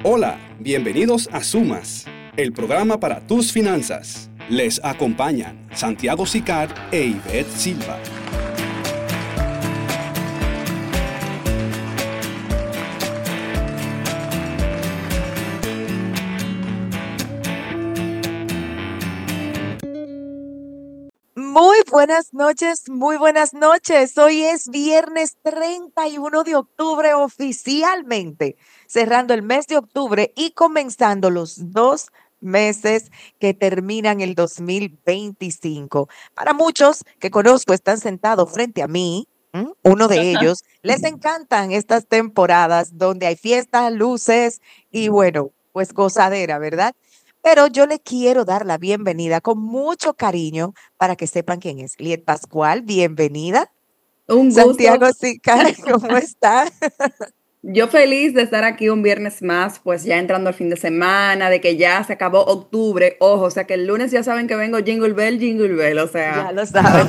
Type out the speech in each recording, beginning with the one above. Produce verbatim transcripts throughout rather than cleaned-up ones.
Hola, bienvenidos a Sumas, el programa para tus finanzas. Les acompañan Santiago Sicar e Ivette Silva. Muy buenas noches, muy buenas noches. Hoy es viernes treinta y uno de octubre oficialmente, cerrando el mes de octubre y comenzando los dos meses que terminan el dos mil veinticinco. Para muchos que conozco están sentados frente a mí, ¿m? Uno de ellos, les encantan estas temporadas donde hay fiestas, luces y bueno, pues gozadera, ¿verdad? Pero yo le quiero dar la bienvenida con mucho cariño para que sepan quién es. Liet Pascual, bienvenida. Un gusto. Santiago Sicar, ¿cómo está? Yo feliz de estar aquí un viernes más, pues ya entrando al fin de semana, de que ya se acabó octubre. Ojo, o sea que el lunes ya saben que vengo Jingle Bell, Jingle Bell, o sea. Ya lo saben.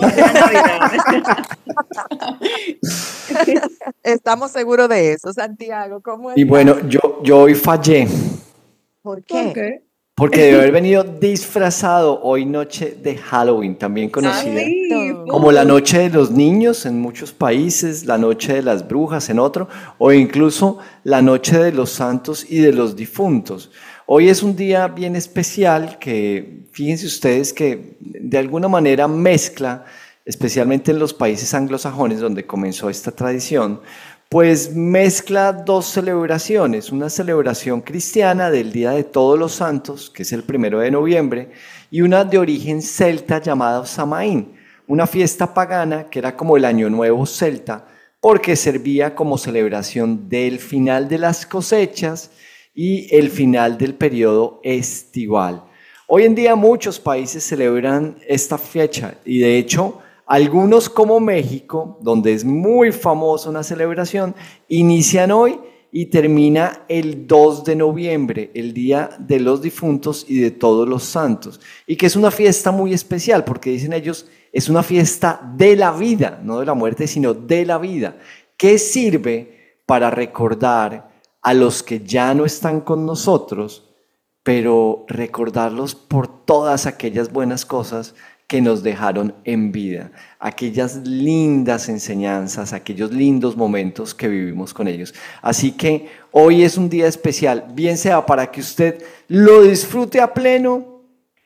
Estamos seguros de eso, Santiago. ¿Cómo está? Y bueno, yo, yo hoy fallé. ¿Por qué? ¿Por qué? Porque debe haber venido disfrazado hoy noche de Halloween, también conocida Sí, como la noche de los niños en muchos países, la noche de las brujas en otro, o incluso la noche de los santos y de los difuntos. Hoy es un día bien especial que, fíjense ustedes, que de alguna manera mezcla, especialmente en los países anglosajones donde comenzó esta tradición, pues mezcla dos celebraciones, una celebración cristiana del Día de Todos los Santos, que es el primero de noviembre, y una de origen celta llamada Samaín, una fiesta pagana que era como el Año Nuevo celta, porque servía como celebración del final de las cosechas y el final del periodo estival. Hoy en día muchos países celebran esta fecha y de hecho algunos como México, donde es muy famosa una celebración, inician hoy y termina el dos de noviembre, el Día de los Difuntos y de Todos los Santos. Y que es una fiesta muy especial, porque dicen ellos, es una fiesta de la vida, no de la muerte, sino de la vida, que sirve para recordar a los que ya no están con nosotros, pero recordarlos por todas aquellas buenas cosas que nos dejaron en vida, aquellas lindas enseñanzas, aquellos lindos momentos que vivimos con ellos. Así que hoy es un día especial, bien sea para que usted lo disfrute a pleno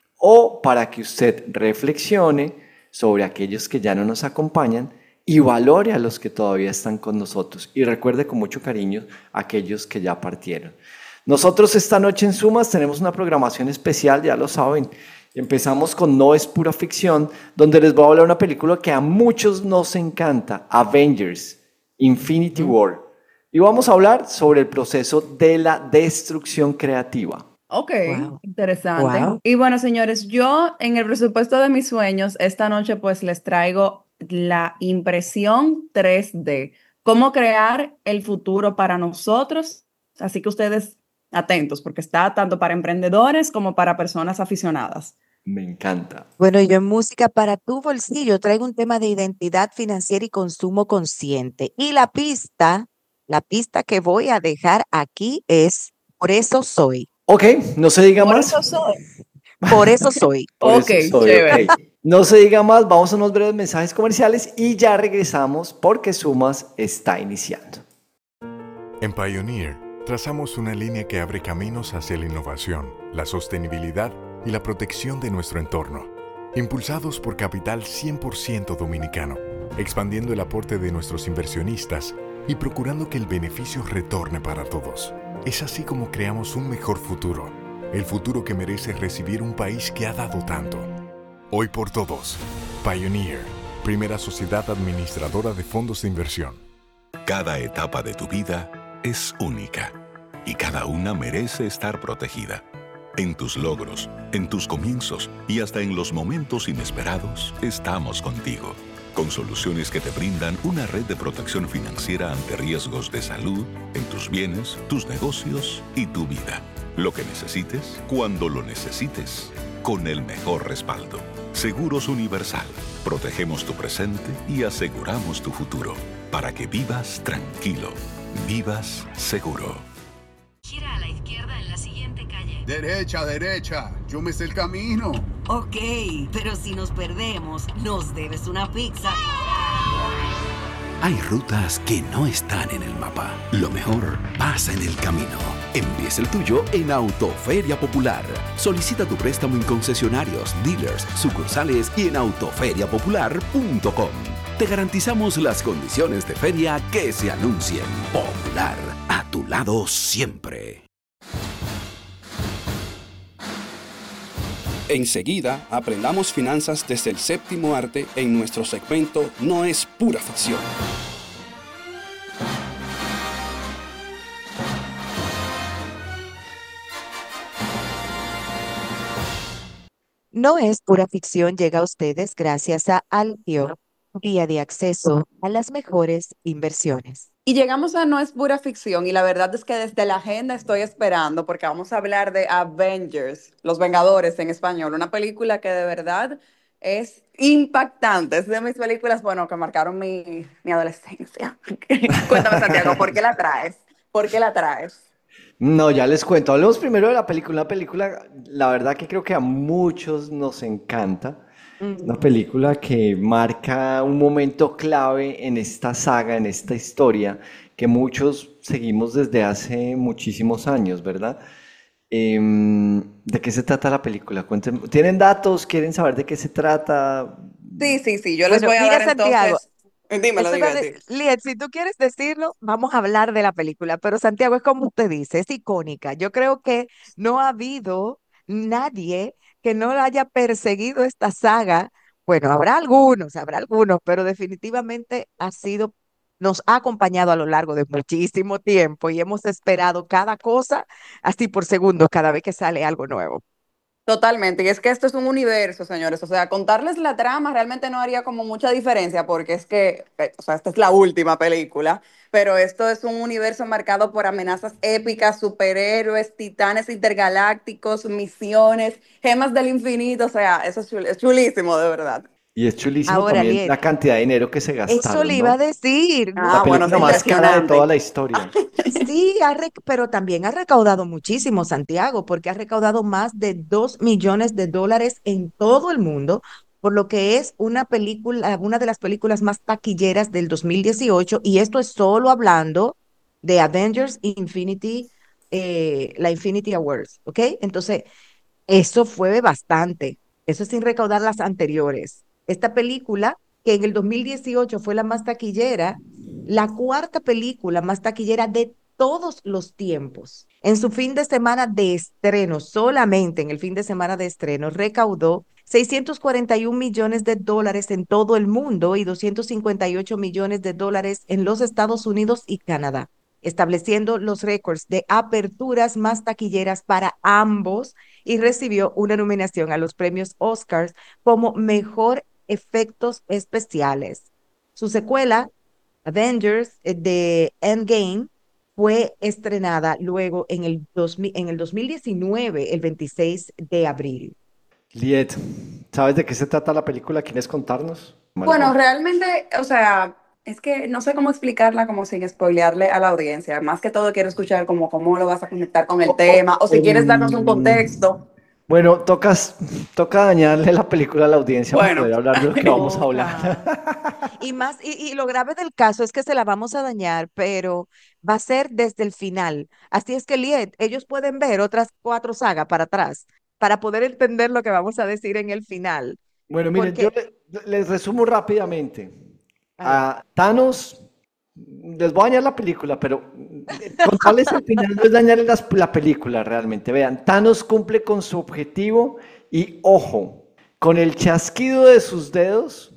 o para que usted reflexione sobre aquellos que ya no nos acompañan y valore a los que todavía están con nosotros y recuerde con mucho cariño a aquellos que ya partieron. Nosotros esta noche en Sumas tenemos una programación especial, ya lo saben. Empezamos con No es pura ficción, donde les voy a hablar de una película que a muchos nos encanta, Avengers, Infinity War. Y vamos a hablar sobre el proceso de la destrucción creativa. Ok, Wow. interesante. Wow. Y bueno, señores, yo en el presupuesto de mis sueños, esta noche pues les traigo la impresión tres D. Cómo crear el futuro para nosotros. Así que ustedes atentos, porque está tanto para emprendedores como para personas aficionadas. Me encanta. Bueno, yo en Música para tu bolsillo traigo un tema de identidad financiera y consumo consciente. Y la pista, la pista que voy a dejar aquí es Por eso soy. Ok, no se diga Por más. eso soy. Por eso soy. Por Ok, eso soy, chévere. ok. No se diga más, vamos a unos breves mensajes comerciales y ya regresamos porque Sumas está iniciando. En Pioneer, trazamos una línea que abre caminos hacia la innovación, la sostenibilidad y la protección de nuestro entorno. Impulsados por capital cien por ciento dominicano, expandiendo el aporte de nuestros inversionistas y procurando que el beneficio retorne para todos. Es así como creamos un mejor futuro, el futuro que merece recibir un país que ha dado tanto. Hoy por todos, Pioneer, primera sociedad administradora de fondos de inversión. Cada etapa de tu vida es única y cada una merece estar protegida. En tus logros, en tus comienzos y hasta en los momentos inesperados, estamos contigo. Con soluciones que te brindan una red de protección financiera ante riesgos de salud, en tus bienes, tus negocios y tu vida. Lo que necesites, cuando lo necesites, con el mejor respaldo. Seguros Universal. Protegemos tu presente y aseguramos tu futuro. Para que vivas tranquilo, vivas seguro. Gira a la izquierda Derecha, derecha. Yo me sé el camino. Ok, pero si nos perdemos, nos debes una pizza. Hay rutas que no están en el mapa. Lo mejor pasa en el camino. Empieza el tuyo en Autoferia Popular. Solicita tu préstamo en concesionarios, dealers, sucursales y en autoferia popular punto com. Te garantizamos las condiciones de feria que se anuncien. Popular, a tu lado siempre. Enseguida, aprendamos finanzas desde el séptimo arte en nuestro segmento No es pura ficción. No es pura ficción, llega a ustedes gracias a Alpio, guía de acceso a las mejores inversiones. Y llegamos a No es pura ficción y la verdad es que desde la agenda estoy esperando porque vamos a hablar de Avengers, Los Vengadores en español, una película que de verdad es impactante, es de mis películas, bueno, que marcaron mi, mi adolescencia. Cuéntame, Santiago, ¿por qué la traes? ¿Por qué la traes? No, ya les cuento. Hablemos primero de la película. Una película, la verdad que creo que a muchos nos encanta. Una Ujú. película que marca un momento clave en esta saga, en esta historia, que muchos seguimos desde hace muchísimos años, ¿verdad? Em, ¿de qué se trata la película? Cuéntenme. ¿Tienen datos? ¿Quieren saber de qué se trata? Sí, sí, sí, yo les Bueno, voy a mira, dar Santiago, entonces. Dímelo, eso iba a dime, de- dime. Liet, si tú quieres decirlo, vamos a hablar de la película, pero Santiago, es como usted dice, es icónica. Yo creo que no ha habido nadie que no haya perseguido esta saga. Bueno, habrá algunos, habrá algunos, pero definitivamente ha sido, nos ha acompañado a lo largo de muchísimo tiempo y hemos esperado cada cosa así por segundos cada vez que sale algo nuevo. Totalmente, y es que esto es un universo, señores, o sea, contarles la trama realmente no haría como mucha diferencia porque es que, eh, o sea, esta es la última película, pero esto es un universo marcado por amenazas épicas, superhéroes, titanes intergalácticos, misiones, gemas del infinito, o sea, eso es, chul- es chulísimo, de verdad. Y es chulísimo Ahora, también Liet, la cantidad de dinero que se eso gastaron, le iba a ¿no? decir, La Ah, no, bueno, es película más cara de toda impresionante. la historia. sí, ha rec- pero también ha recaudado muchísimo Santiago, porque ha recaudado más de dos millones de dólares en todo el mundo, por lo que es una película, una de las películas más taquilleras del dos mil dieciocho, y esto es solo hablando de Avengers Infinity, eh, la Infinity Awards, ¿ok? Entonces, eso fue bastante, eso sin recaudar las anteriores. Esta película, que en el dos mil dieciocho fue la más taquillera, la cuarta película más taquillera de todos los tiempos. En su fin de semana de estreno, solamente en el fin de semana de estreno, recaudó seiscientos cuarenta y un millones de dólares en todo el mundo y doscientos cincuenta y ocho millones de dólares en los Estados Unidos y Canadá, estableciendo los récords de aperturas más taquilleras para ambos y recibió una nominación a los premios Oscars como mejor efectos especiales. Su secuela, Avengers eh, de Endgame, fue estrenada luego en el, dos mil, en el dos mil diecinueve, el veintiséis de abril. Liet, ¿sabes de qué se trata la película? ¿Quieres contarnos? Bueno, Algo. realmente, o sea, es que no sé cómo explicarla como sin spoilearle a la audiencia. Más que todo quiero escuchar como cómo lo vas a conectar con el O- o- tema, o si quieres darnos un um, contexto. bueno, tocas, toca dañarle la película a la audiencia para Bueno, poder hablar de lo que vamos a hablar. Toca. Y más, y, y lo grave del caso es que se la vamos a dañar, pero va a ser desde el final. Así es que, Liet, ellos pueden ver otras cuatro sagas para atrás para poder entender lo que vamos a decir en el final. Bueno, miren, yo Porque, le- les resumo rápidamente. a ver, A Thanos, les voy a dañar la película, pero eh, contarles el final no es dañarles las- la película realmente. Vean, Thanos cumple con su objetivo y, ojo, con el chasquido de sus dedos,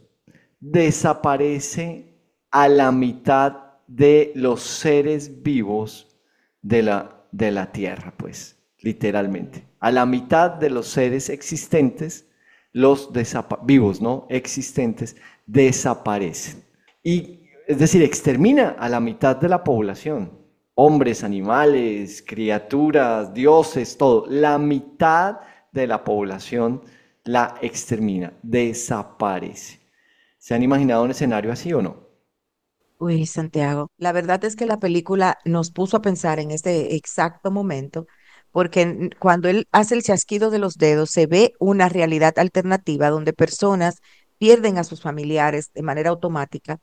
desaparece a la mitad de los seres vivos de la, de la Tierra, pues, literalmente. A la mitad de los seres existentes, los desapa- vivos, ¿no? Existentes, desaparecen. Y, es decir, extermina a la mitad de la población. Hombres, animales, criaturas, dioses, todo. La mitad de la población la extermina, desaparece. ¿Se han imaginado un escenario así o no? uy, Santiago, la verdad es que la película nos puso a pensar en este exacto momento, porque n- cuando él hace el chasquido de los dedos se ve una realidad alternativa donde personas pierden a sus familiares de manera automática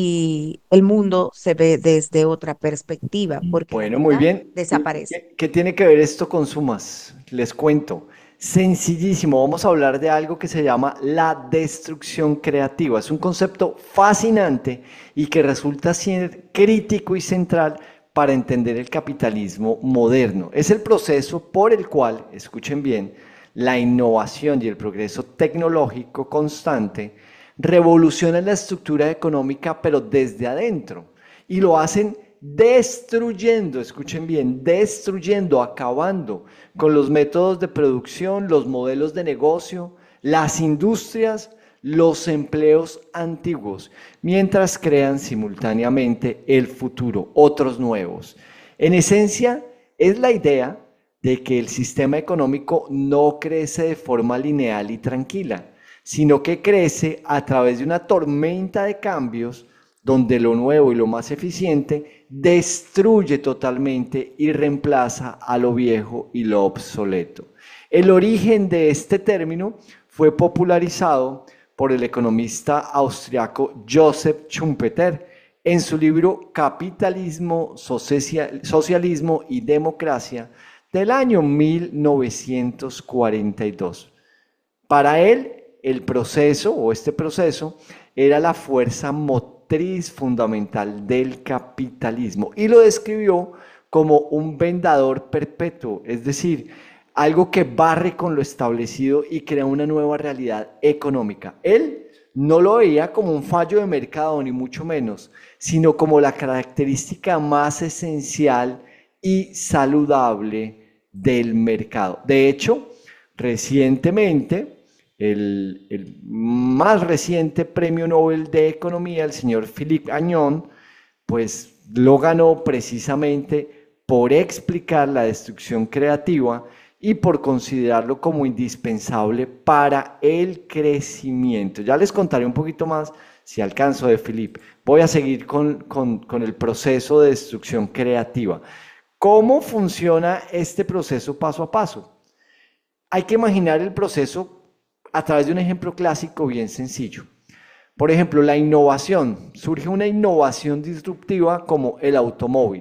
y el mundo se ve desde otra perspectiva, porque la Bueno, muy vida bien. ¿Y desaparece. qué, qué tiene que ver esto con sumas? Les cuento. Sencillísimo, vamos a hablar de algo que se llama la destrucción creativa. Es un concepto fascinante y que resulta ser crítico y central para entender el capitalismo moderno. Es el proceso por el cual, escuchen bien, la innovación y el progreso tecnológico constante revolucionan la estructura económica, pero desde adentro. Y lo hacen destruyendo, escuchen bien, destruyendo, acabando con los métodos de producción, los modelos de negocio, las industrias, los empleos antiguos, mientras crean simultáneamente el futuro, otros nuevos. En esencia, es la idea de que el sistema económico no crece de forma lineal y tranquila, sino que crece a través de una tormenta de cambios donde lo nuevo y lo más eficiente destruye totalmente y reemplaza a lo viejo y lo obsoleto. El origen de este término fue popularizado por el economista austriaco Joseph Schumpeter en su libro Capitalismo, Socialismo y Democracia del año mil novecientos cuarenta y dos. Para él, el proceso o este proceso era la fuerza motriz fundamental del capitalismo y lo describió como un vendador perpetuo, es decir, algo que barre con lo establecido y crea una nueva realidad económica. Él no lo veía como un fallo de mercado, ni mucho menos, sino como la característica más esencial y saludable del mercado. De hecho, recientemente, el, el más reciente premio Nobel de Economía, el señor Philippe Agnon, pues lo ganó precisamente por explicar la destrucción creativa y por considerarlo como indispensable para el crecimiento. Ya les contaré un poquito más si alcanzo de Philippe. Voy a seguir con, con, con el proceso de destrucción creativa. ¿Cómo funciona este proceso paso a paso? Hay que imaginar el proceso a través de un ejemplo clásico bien sencillo. Por ejemplo, la innovación. Surge una innovación disruptiva como el automóvil.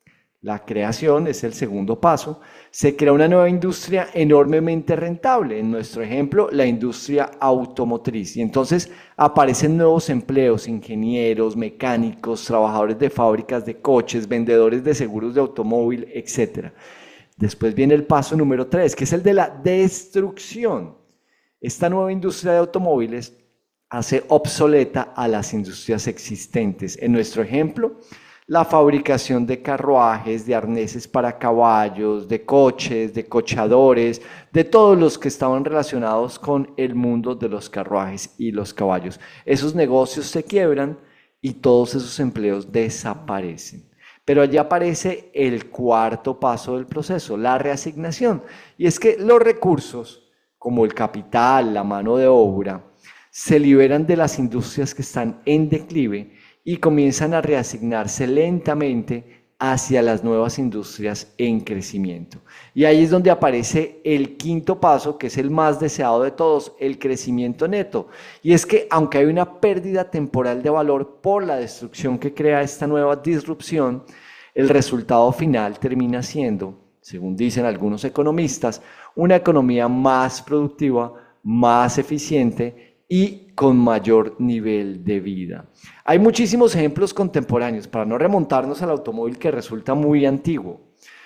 La creación es el segundo paso. Se crea una nueva industria enormemente rentable. En nuestro ejemplo, la industria automotriz. Y entonces aparecen nuevos empleos, ingenieros, mecánicos, trabajadores de fábricas de coches, vendedores de seguros de automóvil, etcétera. Después viene el paso número tres, que es el de la destrucción. Esta nueva industria de automóviles hace obsoleta a las industrias existentes. En nuestro ejemplo, la fabricación de carruajes, de arneses para caballos, de coches, de cochadores, de todos los que estaban relacionados con el mundo de los carruajes y los caballos. Esos negocios se quiebran y todos esos empleos desaparecen. Pero allí aparece el cuarto paso del proceso, la reasignación. Y es que los recursos, como el capital, la mano de obra, se liberan de las industrias que están en declive y comienzan a reasignarse lentamente hacia las nuevas industrias en crecimiento. Y ahí es donde aparece el quinto paso, que es el más deseado de todos, el crecimiento neto. Y es que aunque hay una pérdida temporal de valor por la destrucción que crea esta nueva disrupción, el resultado final termina siendo, según dicen algunos economistas, una economía más productiva, más eficiente y con mayor nivel de vida. Hay muchísimos ejemplos contemporáneos, para no remontarnos al automóvil que resulta muy antiguo.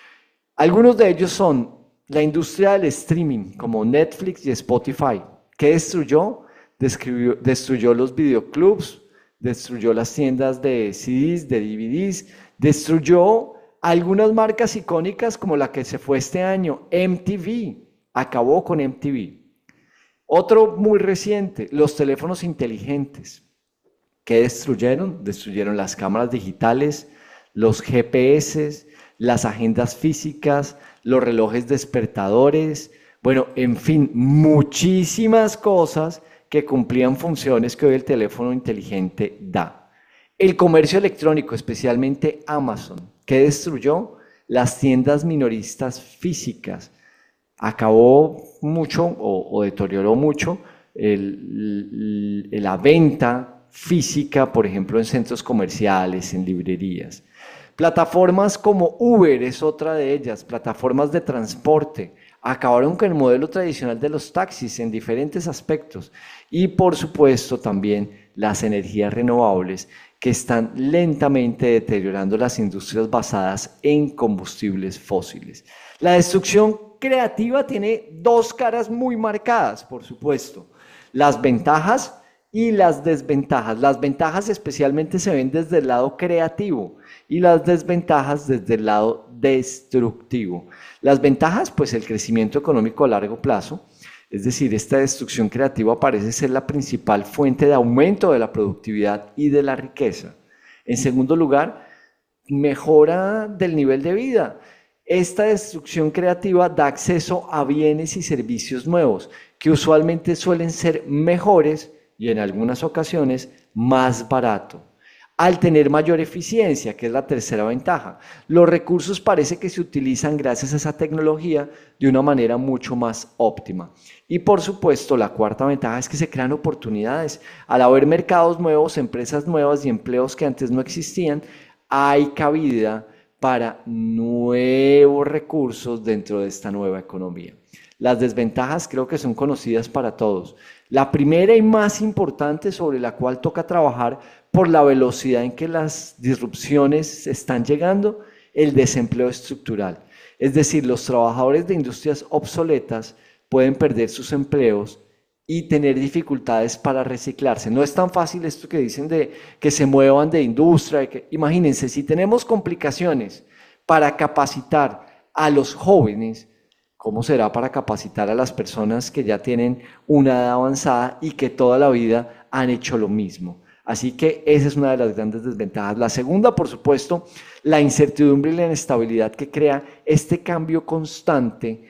Algunos de ellos son la industria del streaming, como Netflix y Spotify. ¿Qué destruyó? Destruyó, destruyó los videoclubs, destruyó las tiendas de C Ds, de D V Ds, destruyó algunas marcas icónicas como la que se fue este año, M T V, acabó con M T V. Otro muy reciente, los teléfonos inteligentes. ¿Qué destruyeron? Destruyeron las cámaras digitales, los G P S, las agendas físicas, los relojes despertadores, bueno, en fin, muchísimas cosas que cumplían funciones que hoy el teléfono inteligente da. El comercio electrónico, especialmente Amazon, ¿qué destruyó? las tiendas minoristas físicas. Acabó mucho o, o deterioró mucho el, el, la venta física, por ejemplo, en centros comerciales, en librerías. Plataformas como Uber es otra de ellas, plataformas de transporte, acabaron con el modelo tradicional de los taxis en diferentes aspectos y por supuesto también las energías renovables que están lentamente deteriorando las industrias basadas en combustibles fósiles. La destrucción creativa tiene dos caras muy marcadas, por supuesto, las ventajas y las desventajas. Las ventajas especialmente se ven desde el lado creativo y las desventajas desde el lado destructivo. Las ventajas, pues el crecimiento económico a largo plazo, es decir, esta destrucción creativa parece ser la principal fuente de aumento de la productividad y de la riqueza. En segundo lugar, mejora del nivel de vida. Esta destrucción creativa da acceso a bienes y servicios nuevos que usualmente suelen ser mejores y en algunas ocasiones más barato. Al tener mayor eficiencia, que es la tercera ventaja, los recursos parece que se utilizan gracias a esa tecnología de una manera mucho más óptima. Y por supuesto, la cuarta ventaja es que se crean oportunidades. Al haber mercados nuevos, empresas nuevas y empleos que antes no existían, hay cabida para nuevos recursos dentro de esta nueva economía. Las desventajas creo que son conocidas para todos. La primera y más importante sobre la cual toca trabajar por la velocidad en que las disrupciones están llegando, el desempleo estructural. Es decir, los trabajadores de industrias obsoletas pueden perder sus empleos y tener dificultades para reciclarse. No es tan fácil esto que dicen de que se muevan de industria. De que, imagínense, si tenemos complicaciones para capacitar a los jóvenes, ¿cómo será para capacitar a las personas que ya tienen una edad avanzada y que toda la vida han hecho lo mismo? Así que esa es una de las grandes desventajas. La segunda, por supuesto, la incertidumbre y la inestabilidad que crea este cambio constante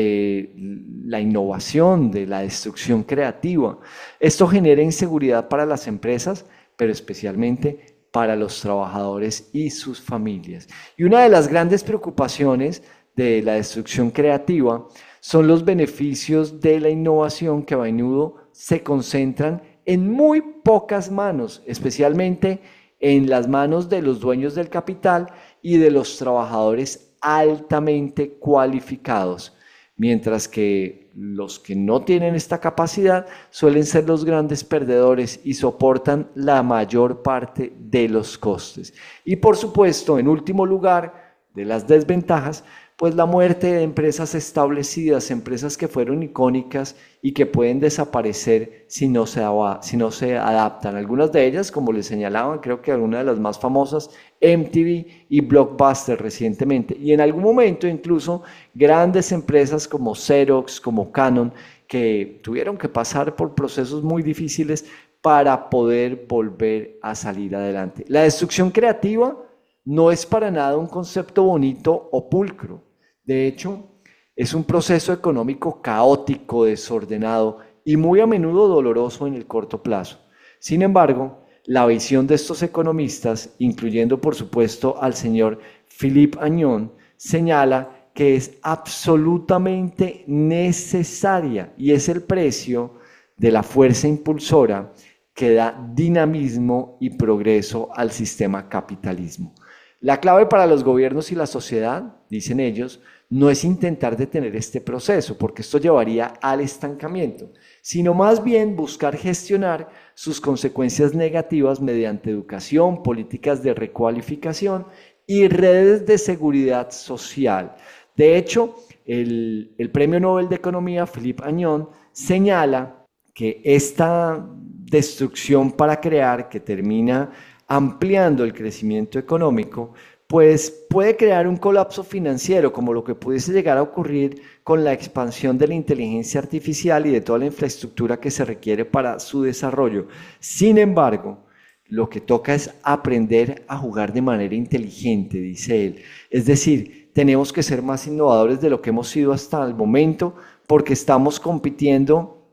de la innovación, de la destrucción creativa. Esto genera inseguridad para las empresas, pero especialmente para los trabajadores y sus familias. Y una de las grandes preocupaciones de la destrucción creativa son los beneficios de la innovación que a menudo se concentran en muy pocas manos, especialmente en las manos de los dueños del capital y de los trabajadores altamente cualificados, mientras que los que no tienen esta capacidad suelen ser los grandes perdedores y soportan la mayor parte de los costes. Y por supuesto, en último lugar, de las desventajas, pues la muerte de empresas establecidas, empresas que fueron icónicas y que pueden desaparecer si no se, si no se adaptan. Algunas de ellas, como les señalaban, creo que alguna de las más famosas, M T V y Blockbuster recientemente. Y en algún momento incluso grandes empresas como Xerox, como Canon, que tuvieron que pasar por procesos muy difíciles para poder volver a salir adelante. La destrucción creativa no es para nada un concepto bonito o pulcro. De hecho, es un proceso económico caótico, desordenado y muy a menudo doloroso en el corto plazo. Sin embargo, la visión de estos economistas, incluyendo por supuesto al señor Philippe Agnon, señala que es absolutamente necesaria y es el precio de la fuerza impulsora que da dinamismo y progreso al sistema capitalismo. La clave para los gobiernos y la sociedad, dicen ellos, no es intentar detener este proceso, porque esto llevaría al estancamiento, sino más bien buscar gestionar sus consecuencias negativas mediante educación, políticas de recualificación y redes de seguridad social. De hecho, el, el Premio Nobel de Economía, Philippe Agnon, señala que esta destrucción para crear, que termina ampliando el crecimiento económico, pues puede crear un colapso financiero, como lo que pudiese llegar a ocurrir con la expansión de la inteligencia artificial y de toda la infraestructura que se requiere para su desarrollo. Sin embargo, lo que toca es aprender a jugar de manera inteligente, dice él. Es decir, tenemos que ser más innovadores de lo que hemos sido hasta el momento, porque estamos compitiendo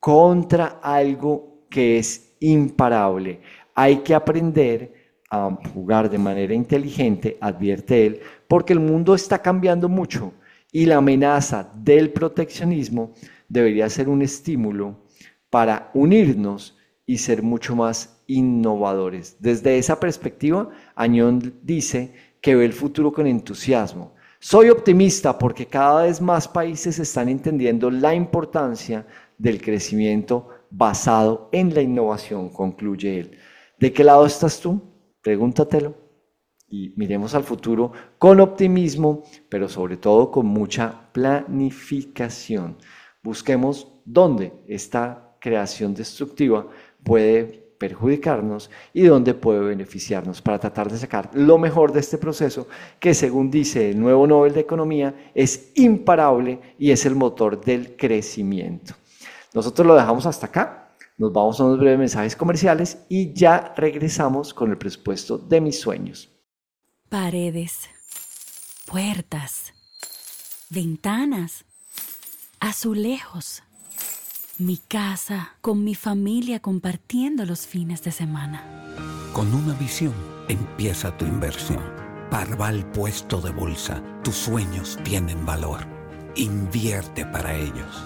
contra algo que es imparable. Hay que aprender a jugar de manera inteligente, advierte él, porque el mundo está cambiando mucho y la amenaza del proteccionismo debería ser un estímulo para unirnos y ser mucho más innovadores. Desde esa perspectiva, Añón dice que ve el futuro con entusiasmo. Soy optimista porque cada vez más países están entendiendo la importancia del crecimiento basado en la innovación, concluye él. ¿De qué lado estás tú? Pregúntatelo y miremos al futuro con optimismo, pero sobre todo con mucha planificación. Busquemos dónde esta creación destructiva puede perjudicarnos y dónde puede beneficiarnos para tratar de sacar lo mejor de este proceso que, según dice el nuevo Nobel de Economía, es imparable y es el motor del crecimiento. Nosotros lo dejamos hasta acá, nos vamos a unos breves mensajes comerciales y ya regresamos con el presupuesto de mis sueños. Paredes, puertas, ventanas, azulejos. Mi casa, con mi familia compartiendo los fines de semana. Con una visión empieza tu inversión. Parval Puesto de Bolsa. Tus sueños tienen valor. Invierte para ellos.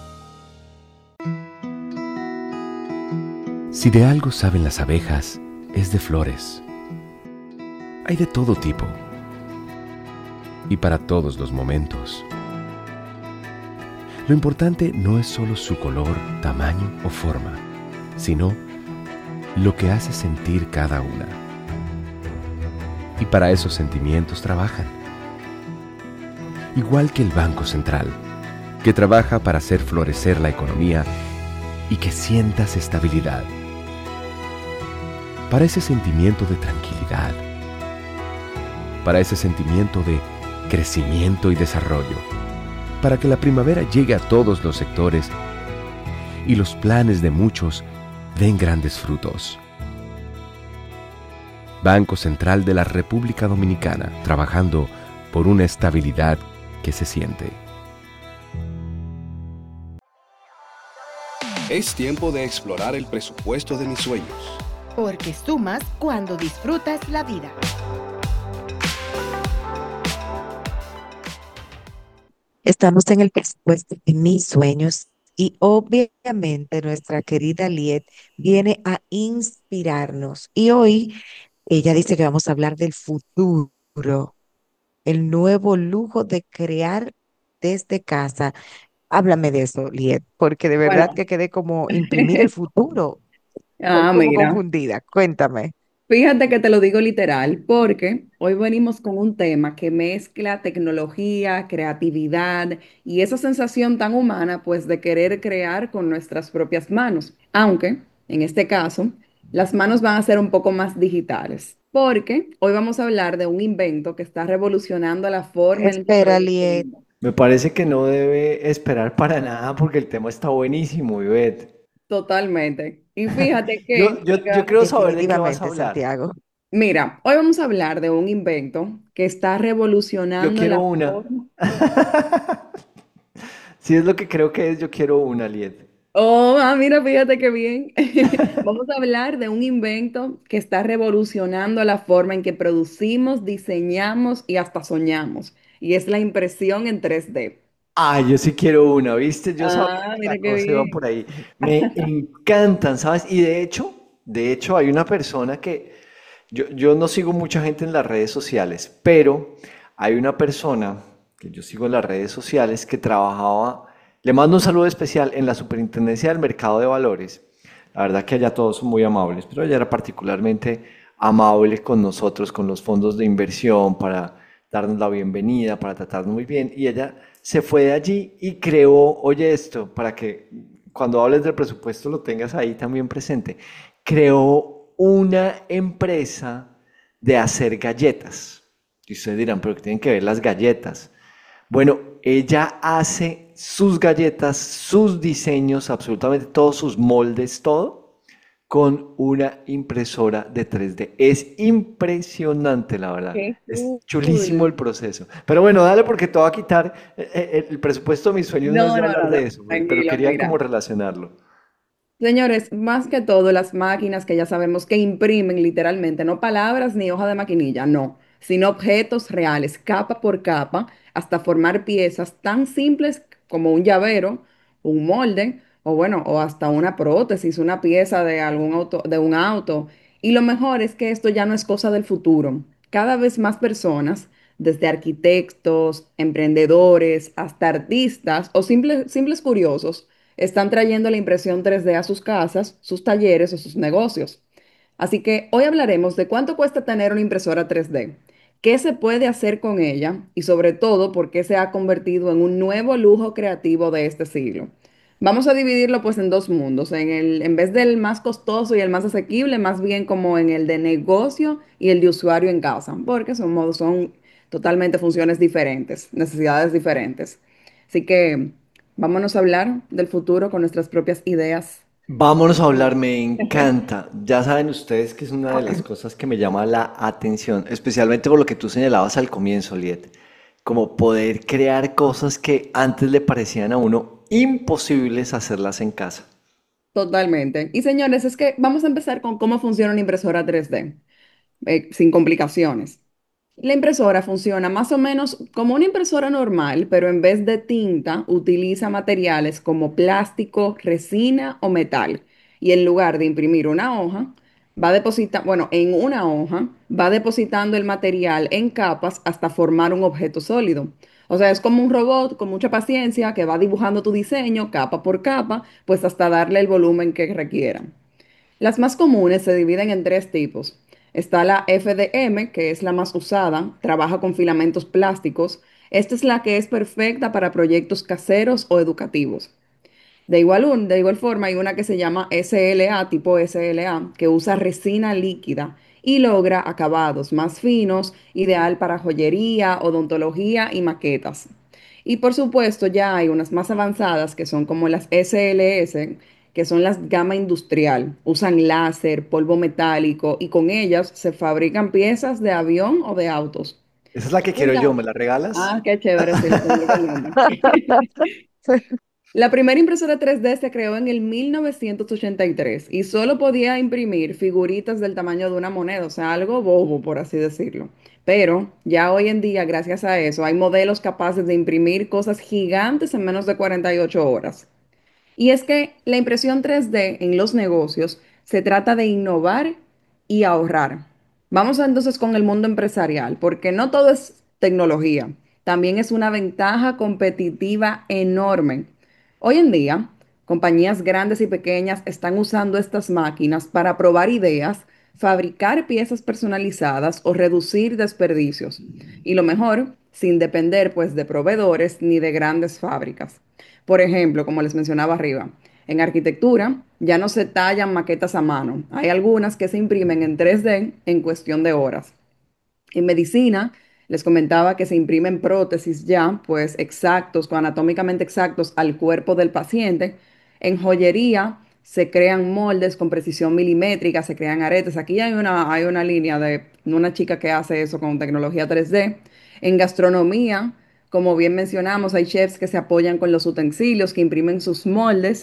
Si de algo saben las abejas, es de flores. Hay de todo tipo y para todos los momentos. Lo importante no es solo su color, tamaño o forma, sino lo que hace sentir cada una. Y para esos sentimientos trabajan. Igual que el Banco Central, que trabaja para hacer florecer la economía y que sientas estabilidad. Para ese sentimiento de tranquilidad. Para ese sentimiento de crecimiento y desarrollo. Para que la primavera llegue a todos los sectores y los planes de muchos den grandes frutos. Banco Central de la República Dominicana, trabajando por una estabilidad que se siente. Es tiempo de explorar el presupuesto de mis sueños. Porque sumas cuando disfrutas la vida. Estamos en el presupuesto de mis sueños y obviamente nuestra querida Liet viene a inspirarnos. Y hoy ella dice que vamos a hablar del futuro, el nuevo lujo de crear desde casa. Háblame de eso, Liet, porque de verdad Bueno. que quedé como imprimir el futuro. Ah, Estoy como mira. confundida. Cuéntame. Fíjate que te lo digo literal, porque hoy venimos con un tema que mezcla tecnología, creatividad y esa sensación tan humana, pues, de querer crear con nuestras propias manos. Aunque, en este caso, las manos van a ser un poco más digitales, porque hoy vamos a hablar de un invento que está revolucionando la forma en que Espera, Liet. producimos. Me parece que no debe esperar para nada porque el tema está buenísimo, Ivette. Totalmente. Y fíjate que, Yo, yo, yo quiero saber de qué vas a Definitivamente, hablar. Santiago. mira, hoy vamos a hablar de un invento que está Yo revolucionando la quiero una. forma. Si es lo que creo que es, yo quiero una, Liet. Oh, ah, mira, fíjate qué bien. Vamos a hablar de un invento que está revolucionando la forma en que producimos, diseñamos y hasta soñamos. Y es la impresión en tres D. Ah, yo sí quiero una, ¿viste? Yo sabía Ah, que mira la qué cosa iba bien. por ahí. Me encantan, ¿sabes? Y de hecho, de hecho hay una persona que yo, yo no sigo mucha gente en las redes sociales, pero hay una persona que yo sigo en las redes sociales que trabajaba, le mando un saludo especial en la Superintendencia del Mercado de Valores. La verdad que allá todos son muy amables, pero ella era particularmente amable con nosotros, con los fondos de inversión, para darnos la bienvenida, para tratarnos muy bien. Y ella se fue de allí y creó, oye esto, para que cuando hables del presupuesto lo tengas ahí también presente, creó una empresa de hacer galletas. Y ustedes dirán, pero ¿qué tienen que ver las galletas? Bueno, ella hace sus galletas, sus diseños, absolutamente todos sus moldes, todo, con una impresora de tres D. Es impresionante, la verdad. Qué Es cool. chulísimo el proceso. Pero bueno, dale porque te voy a quitar eh, eh, el presupuesto de mis sueños, no es No, de no, hablar no, de no. eso, pero Tranquilo, quería mira. como relacionarlo. Señores, más que todo, las máquinas que ya sabemos que imprimen literalmente, no palabras ni hoja de maquinilla, no. sino objetos reales, capa por capa, hasta formar piezas tan simples como un llavero, un molde, o bueno, o hasta una prótesis, una pieza de algún auto, de un auto. Y lo mejor es que esto ya no es cosa del futuro. Cada vez más personas, desde arquitectos, emprendedores, hasta artistas o simples, simples curiosos, están trayendo la impresión tres D a sus casas, sus talleres o sus negocios. Así que hoy hablaremos de cuánto cuesta tener una impresora tres D, qué se puede hacer con ella y sobre todo por qué se ha convertido en un nuevo lujo creativo de este siglo. Vamos a dividirlo pues en dos mundos, en el, en vez del más costoso y el más asequible, más bien como en el de negocio y el de usuario en casa, porque son, modos- son totalmente funciones diferentes, necesidades diferentes. Así que vámonos a hablar del futuro con nuestras propias ideas. Vámonos a hablar, me encanta. Ya saben ustedes que es una de las cosas que me llama la atención, especialmente por lo que tú señalabas al comienzo, Liet, como poder crear cosas que antes le parecían a uno imposibles hacerlas en casa. Totalmente. Y señores, es que vamos a empezar con cómo funciona una impresora tres D, eh, sin complicaciones. La impresora funciona más o menos como una impresora normal, pero en vez de tinta utiliza materiales como plástico, resina o metal. Y en lugar de imprimir una hoja, va depositando, bueno, en una hoja va depositando el material en capas hasta formar un objeto sólido. O sea, es como un robot con mucha paciencia que va dibujando tu diseño capa por capa, pues hasta darle el volumen que requiera. Las más comunes se dividen en tres tipos. Está la F D M, que es la más usada, trabaja con filamentos plásticos. Esta es la que es perfecta para proyectos caseros o educativos. De igual, un- de igual forma, hay una que se llama S L A, tipo S L A, que usa resina líquida y logra acabados más finos, ideal para joyería, odontología y maquetas. Y por supuesto, ya hay unas más avanzadas que son como las S L S, que son las gama industrial. Usan láser, polvo metálico y con ellas se fabrican piezas de avión o de autos. Esa es la que quiero yo, ¿me la regalas? Ah, qué chévere, sí, la tengo pendiente. La primera impresora tres D se creó en el mil novecientos ochenta y tres y solo podía imprimir figuritas del tamaño de una moneda, o sea, algo bobo, por así decirlo. Pero ya hoy en día, gracias a eso, hay modelos capaces de imprimir cosas gigantes en menos de cuarenta y ocho horas. Y es que la impresión tres D en los negocios se trata de innovar y ahorrar. Vamos entonces con el mundo empresarial, porque no todo es tecnología, también es una ventaja competitiva enorme. Hoy en día, compañías grandes y pequeñas están usando estas máquinas para probar ideas, fabricar piezas personalizadas o reducir desperdicios. Y lo mejor, sin depender pues de proveedores ni de grandes fábricas. Por ejemplo, como les mencionaba arriba, en arquitectura ya no se tallan maquetas a mano. Hay algunas que se imprimen en tres D en cuestión de horas. En medicina, les comentaba que se imprimen prótesis ya, pues exactos, anatómicamente exactos al cuerpo del paciente. En joyería se crean moldes con precisión milimétrica, se crean aretes. Aquí hay una, hay una línea de una chica que hace eso con tecnología tres D. En gastronomía, como bien mencionamos, hay chefs que se apoyan con los utensilios, que imprimen sus moldes.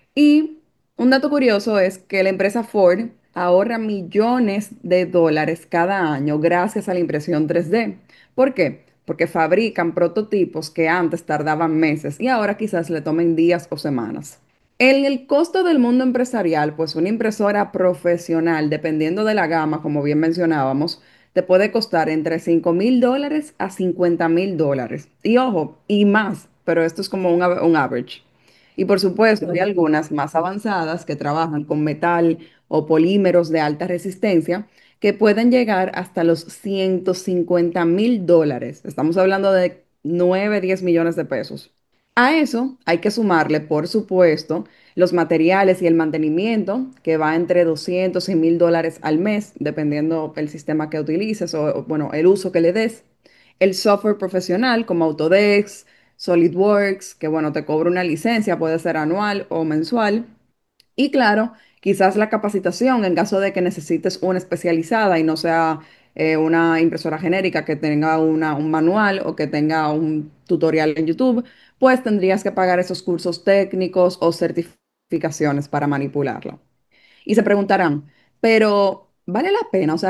Y un dato curioso es que la empresa Ford ahorra millones de dólares cada año gracias a la impresión tres D. ¿Por qué? Porque fabrican prototipos que antes tardaban meses y ahora quizás le tomen días o semanas. En el costo del mundo empresarial, pues una impresora profesional, dependiendo de la gama, como bien mencionábamos, te puede costar entre cinco mil dólares a cincuenta mil dólares. Y ojo, y más, pero esto es como un, ave- un average. Y por supuesto, hay algunas más avanzadas que trabajan con metal o polímeros de alta resistencia que pueden llegar hasta los ciento cincuenta mil dólares. Estamos hablando de nueve, diez millones de pesos. A eso hay que sumarle, por supuesto, los materiales y el mantenimiento, que va entre doscientos y mil dólares al mes, dependiendo el sistema que utilices o, o, bueno, el uso que le des. El software profesional como Autodesk, SolidWorks, que bueno, te cobra una licencia, puede ser anual o mensual. Y claro, quizás la capacitación en caso de que necesites una especializada y no sea eh, una impresora genérica que tenga una- un manual o que tenga un tutorial en YouTube, pues tendrías que pagar esos cursos técnicos o certificaciones para manipularlo. Y se preguntarán, pero ¿vale la pena? O sea,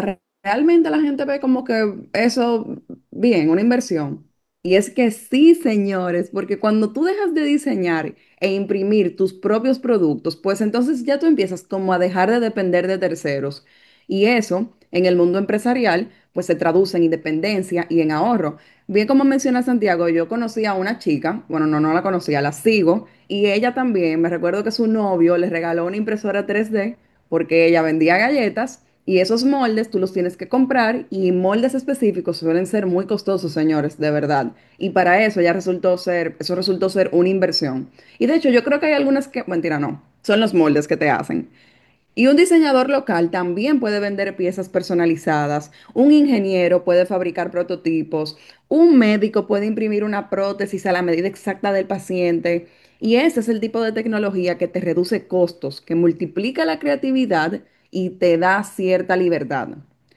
realmente la gente ve como que eso, bien, una inversión. Y es que sí, señores, porque cuando tú dejas de diseñar e imprimir tus propios productos, pues entonces ya tú empiezas como a dejar de depender de terceros. Y eso, en el mundo empresarial, pues se traduce en independencia y en ahorro. Bien como menciona Santiago, yo conocí a una chica, bueno, no, no la conocía, la sigo, y ella también, me recuerdo que su novio le regaló una impresora tres D porque ella vendía galletas y esos moldes tú los tienes que comprar y moldes específicos suelen ser muy costosos, señores, de verdad. Y para eso ya resultó ser, eso resultó ser una inversión. Y de hecho yo creo que hay algunas que, mentira, no, son los moldes que te hacen. Y un diseñador local también puede vender piezas personalizadas, un ingeniero puede fabricar prototipos, un médico puede imprimir una prótesis a la medida exacta del paciente. Y ese es el tipo de tecnología que te reduce costos, que multiplica la creatividad y te da cierta libertad.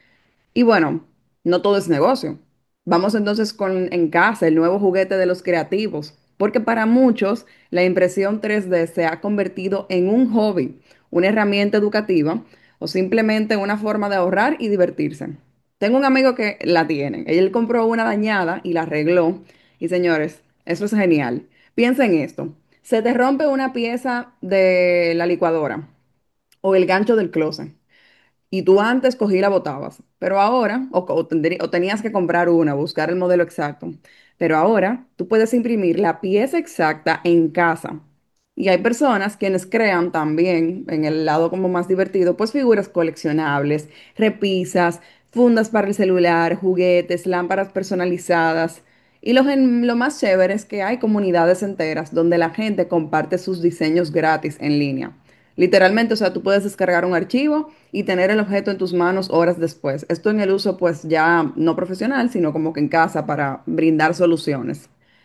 Y bueno, no todo es negocio. Vamos entonces con en casa, el nuevo juguete de los creativos, porque para muchos la impresión tres D se ha convertido en un hobby, una herramienta educativa o simplemente una forma de ahorrar y divertirse. Tengo un amigo que la tiene. Él compró una dañada y la arregló. Y señores, eso es genial. Piensa en esto. Se te rompe una pieza de la licuadora o el gancho del closet. Y tú antes cogí y la botabas, pero ahora, o, o tendrí- o tenías que comprar una, buscar el modelo exacto, pero ahora tú puedes imprimir la pieza exacta en casa. Y hay personas quienes crean también, en el lado como más divertido, pues figuras coleccionables, repisas, fundas para el celular, juguetes, lámparas personalizadas. Y lo, gen- lo más chévere es que hay comunidades enteras donde la gente comparte sus diseños gratis en línea. Literalmente, o sea, tú puedes descargar un archivo y tener el objeto en tus manos horas después. Esto en el uso pues ya no profesional, sino como que en casa para brindar soluciones.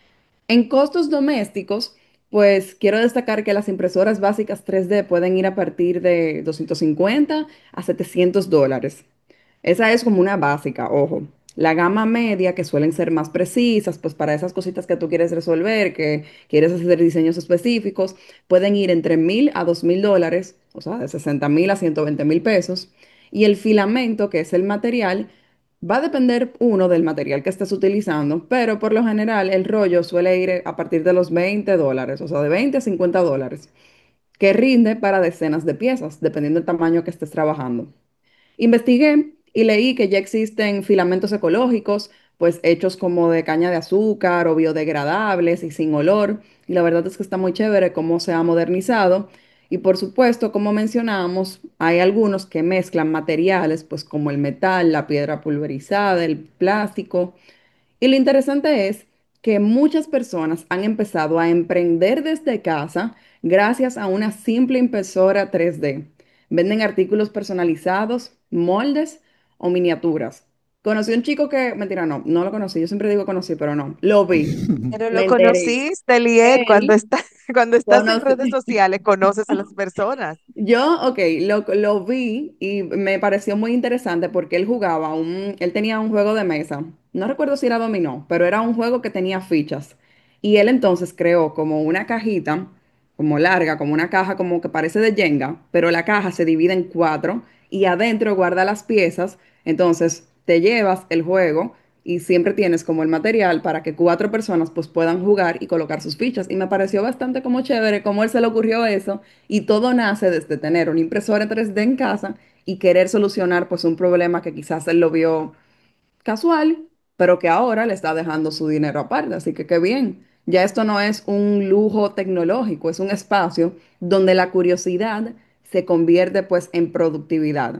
En costos domésticos, pues quiero destacar que las impresoras básicas tres D pueden ir a partir de doscientos cincuenta a setecientos dólares. Esa es como una básica, ojo. La gama media, que suelen ser más precisas, pues para esas cositas que tú quieres resolver, que quieres hacer diseños específicos, pueden ir entre mil a dos mil dólares, o sea, de sesenta mil a ciento veinte mil pesos. Y el filamento, que es el material, va a depender uno del material que estés utilizando, pero por lo general el rollo suele ir a partir de los veinte dólares, o sea, de veinte a cincuenta dólares, que rinde para decenas de piezas, dependiendo del tamaño que estés trabajando. Investigué y leí que ya existen filamentos ecológicos, pues hechos como de caña de azúcar o biodegradables y sin olor. Y la verdad es que está muy chévere cómo se ha modernizado. Y por supuesto, como mencionamos, hay algunos que mezclan materiales, pues como el metal, la piedra pulverizada, el plástico. Y lo interesante es que muchas personas han empezado a emprender desde casa gracias a una simple impresora tres D. Venden artículos personalizados, moldes o miniaturas. Conocí a un chico que, mentira, no, no lo conocí, yo siempre digo conocí, pero no, lo vi, Pero me lo enteré. conociste, Liet, cuando, Él está, cuando estás en redes conocí. sociales, conoces a las personas. Yo, ok, lo, lo vi y me pareció muy interesante porque él jugaba un, él tenía un juego de mesa, no recuerdo si era dominó, pero era un juego que tenía fichas. Y él entonces creó como una cajita, como larga, como una caja como que parece de Jenga, pero la caja se divide en cuatro y adentro guarda las piezas. Entonces te llevas el juego y siempre tienes como el material para que cuatro personas pues puedan jugar y colocar sus fichas. Y me pareció bastante como chévere cómo él se le ocurrió eso y todo nace desde tener una impresora tres D en casa y querer solucionar pues un problema que quizás él lo vio casual, pero que ahora le está dejando su dinero aparte. Así que qué bien. Ya esto no es un lujo tecnológico, es un espacio donde la curiosidad se convierte pues en productividad.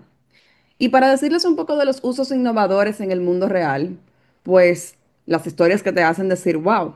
Y para decirles un poco de los usos innovadores en el mundo real, pues las historias que te hacen decir, wow,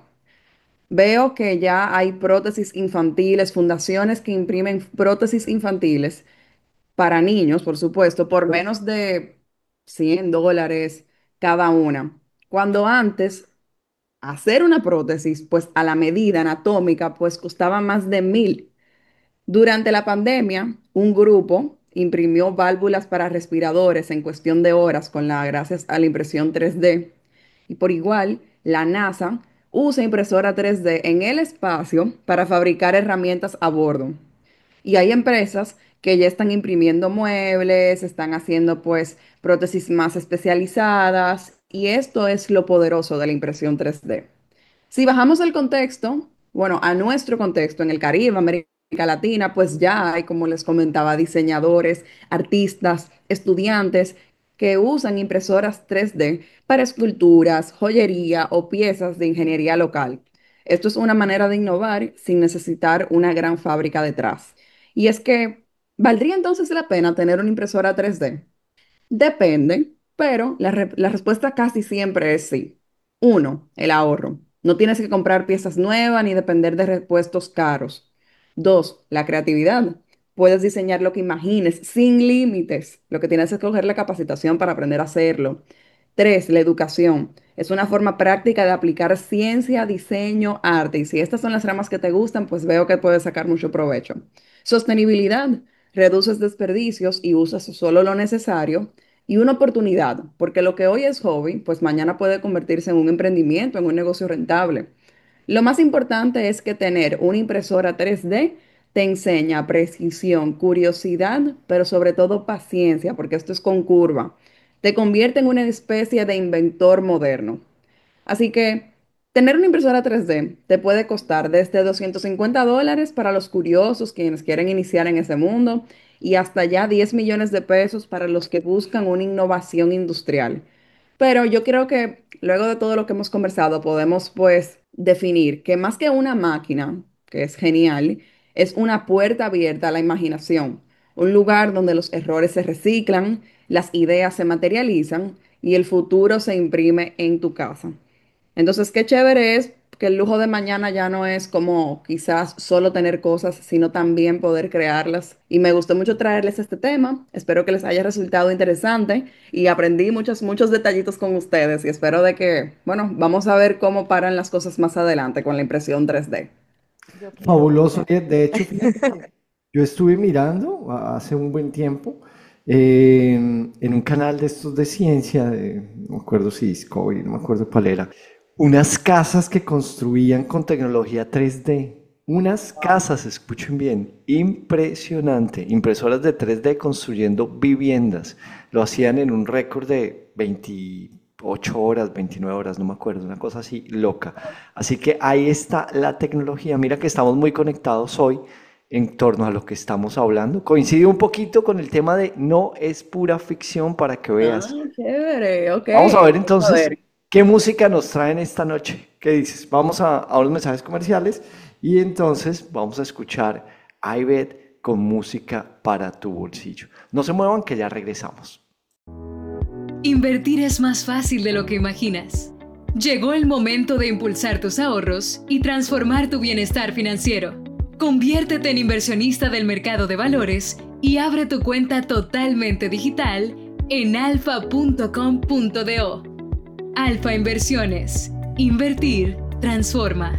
veo que ya hay prótesis infantiles, fundaciones que imprimen prótesis infantiles para niños, por supuesto, por menos de cien dólares cada una. Cuando antes hacer una prótesis, pues a la medida anatómica, pues costaba más de mil. Durante la pandemia, un grupo imprimió válvulas para respiradores en cuestión de horas con la, gracias a la impresión tres D. Y por igual, la NASA usa impresora tres D en el espacio para fabricar herramientas a bordo. Y hay empresas que ya están imprimiendo muebles, están haciendo pues prótesis más especializadas y esto es lo poderoso de la impresión tres D. Si bajamos el contexto, bueno, a nuestro contexto en el Caribe, América Latina, pues ya hay, como les comentaba, diseñadores, artistas, estudiantes que usan impresoras tres D para esculturas, joyería o piezas de ingeniería local. Esto es una manera de innovar sin necesitar una gran fábrica detrás. Y es que, ¿valdría entonces la pena tener una impresora tres D? Depende, pero la, re- la respuesta casi siempre es sí. Uno, el ahorro. No tienes que comprar piezas nuevas ni depender de repuestos caros. Dos, la creatividad. Puedes diseñar lo que imagines sin límites. Lo que tienes es coger la capacitación para aprender a hacerlo. Tres, la educación. Es una forma práctica de aplicar ciencia, diseño, arte. Y si estas son las ramas que te gustan, pues veo que puedes sacar mucho provecho. Sostenibilidad. Reduces desperdicios y usas solo lo necesario. Y una oportunidad, porque lo que hoy es hobby, pues mañana puede convertirse en un emprendimiento, en un negocio rentable. Lo más importante es que tener una impresora tres D te enseña precisión, curiosidad, pero sobre todo paciencia, porque esto es con curva. Te convierte en una especie de inventor moderno. Así que tener una impresora tres D te puede costar desde doscientos cincuenta dólares para los curiosos, quienes quieren iniciar en ese mundo, y hasta ya diez millones de pesos para los que buscan una innovación industrial. Pero yo creo que luego de todo lo que hemos conversado, podemos pues definir que más que una máquina, que es genial, es una puerta abierta a la imaginación, un lugar donde los errores se reciclan, las ideas se materializan y el futuro se imprime en tu casa. Entonces, qué chévere es que el lujo de mañana ya no es como quizás solo tener cosas, sino también poder crearlas. Y me gustó mucho traerles este tema. Espero que les haya resultado interesante y aprendí muchos, muchos detallitos con ustedes y espero de que, bueno, vamos a ver cómo paran las cosas más adelante con la impresión tres D. Fabuloso. Eh, De hecho, fíjate que yo estuve mirando a- hace un buen tiempo eh, en un canal de estos de ciencia, de- no me acuerdo si Discovery, no me acuerdo cuál era, unas casas que construían con tecnología tres D. Unas casas, escuchen bien, impresionante. Impresoras de tres D construyendo viviendas. Lo hacían en un récord de veintiocho horas, veintinueve horas, no me acuerdo, una cosa así loca. Así que ahí está la tecnología. Mira que estamos muy conectados hoy en torno a lo que estamos hablando. Coincide un poquito con el tema de no es pura ficción para que veas. Ah, chévere, ok. Vamos a ver Vamos a entonces ver. qué música nos traen esta noche. ¿Qué dices? Vamos a, a unos mensajes comerciales y entonces vamos a escuchar a Ivette con música para tu bolsillo. No se muevan que ya regresamos. Invertir es más fácil de lo que imaginas. Llegó el momento de impulsar tus ahorros y transformar tu bienestar financiero. Conviértete en inversionista del mercado de valores y abre tu cuenta totalmente digital en alfa punto com punto do. Alfa Inversiones. Invertir transforma.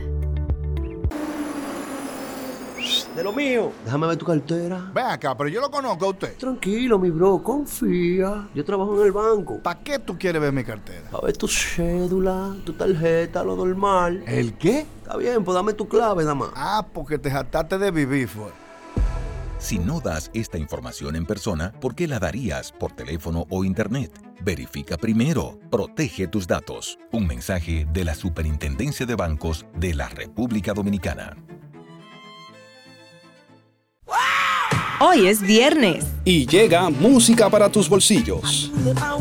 De lo mío. Déjame ver tu cartera. Ven acá, pero yo lo conozco a usted. Tranquilo, mi bro, confía. Yo trabajo en el banco. ¿Para qué tú quieres ver mi cartera? A ver tu cédula, tu tarjeta, lo normal. ¿El qué? Está bien, pues dame tu clave nada más. Ah, porque te jactaste de vivir, fue. Si no das esta información en persona, ¿por qué la darías por teléfono o internet? Verifica primero. Protege tus datos. Un mensaje de la Superintendencia de Bancos de la República Dominicana. Hoy es viernes. Y llega música para tus bolsillos.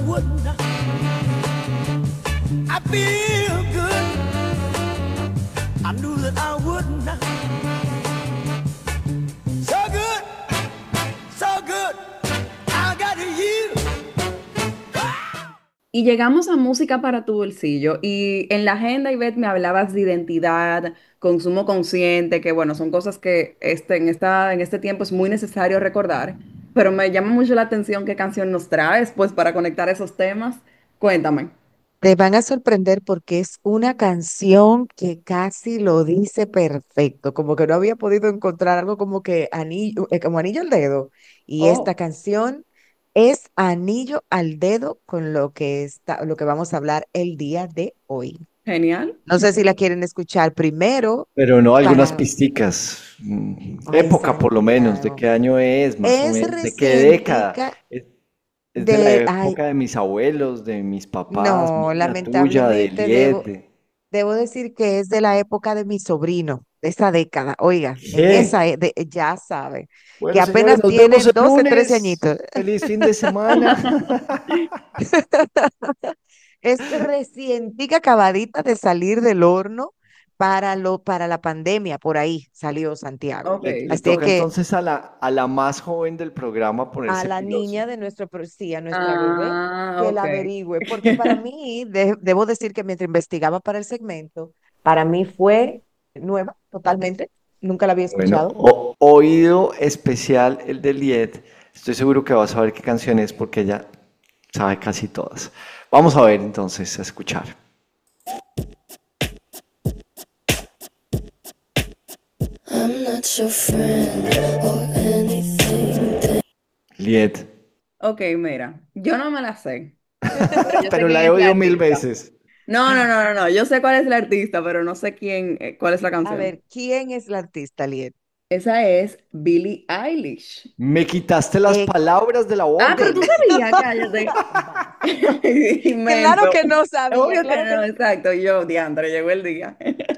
Y llegamos a música para tu bolsillo. Y en la agenda, Ivette, me hablabas de identidad, consumo consciente, que bueno, son cosas que este, en esta, en este tiempo es muy necesario recordar. Pero me llama mucho la atención qué canción nos traes, pues, para conectar esos temas. Cuéntame. Te van a sorprender porque es una canción que casi lo dice perfecto, como que no había podido encontrar algo como que anillo, eh, como anillo al dedo. Y esta Oh, canción es anillo al dedo con lo que está, lo que vamos a hablar el día de hoy. Genial. No sé si la quieren escuchar primero. Pero no, algunas Para... pisticas. Mm, Ay, época por lo menos, ¿de qué año es? Más o Es menos, ¿de qué década? recientica Es, es de la de... Ay, época de mis abuelos, de mis papás, no, mía, tuya, de lamentablemente debo, Liet. debo decir que es de la época de mi sobrino, de esa década. Oiga, en esa, ¿Qué? e- de- ya sabe, que Bueno, señores, apenas nos tiene vemos el doce, trece lunes. añitos. Feliz fin de semana. Es recientica acabadita de salir del horno para lo, para la pandemia, por ahí salió Santiago. Ok. Le, le Así es toca que entonces a la, a la más joven del programa a ponerse la pilosa. niña de nuestro, pro- sí, a nuestra bebé, Ah, que ok. la averigüe, porque para mí, de- debo decir que mientras investigaba para el segmento, para mí fue nueva, totalmente, nunca la había Bueno, escuchado. o- oído especial el de Liet. Estoy seguro que vas a ver qué canción es porque ella sabe casi todas. Vamos a ver entonces, a escuchar. I'm not your friend or anything. Liet, Ok, mira, yo no me la sé, pero yo sé pero quién la he es la oído mil artista. veces. No, no, no, no, no, yo sé cuál es el artista, pero no sé quién, eh, cuál es la A canción. ver, ¿quién es la artista, Liet? Esa es Billie Eilish. Me quitaste las Eh, palabras de la Ah, pero boca. tú sabías, cállate. claro Invento. que no sabía, Obvio que claro que no, exacto. Yo, diantre, llegó el día.